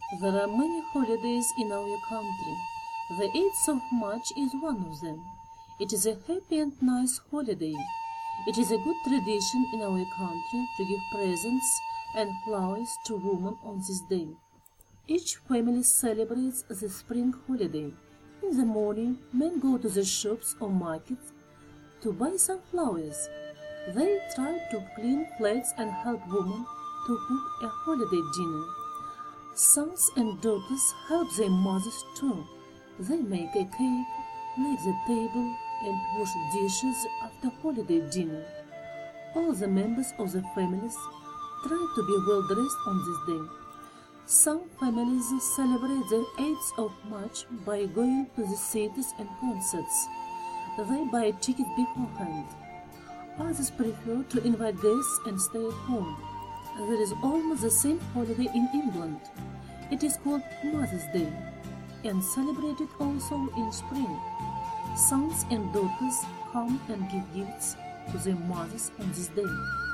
There are many holidays in our country. The 8th of March is one of them. It is a happy and nice holiday. It is a good tradition in our country to give presents and flowers to women on this day. Each family celebrates the spring holiday. In the morning, men go to the shops or markets to buy some flowers. They try to clean plates and help women to cook a holiday dinner. Sons and daughters help their mothers too. They make a cake, lay the table, and wash dishes after holiday dinner. All the members of the families try to be well dressed on this day. Some families celebrate the 8th of March by going to the theaters and concerts. They buy tickets beforehand. Others prefer to invite guests and stay at home. There is almost the same holiday in England. It is called Mother's Day and celebrated also in spring. Sons and daughters come and give gifts to their mothers on this day.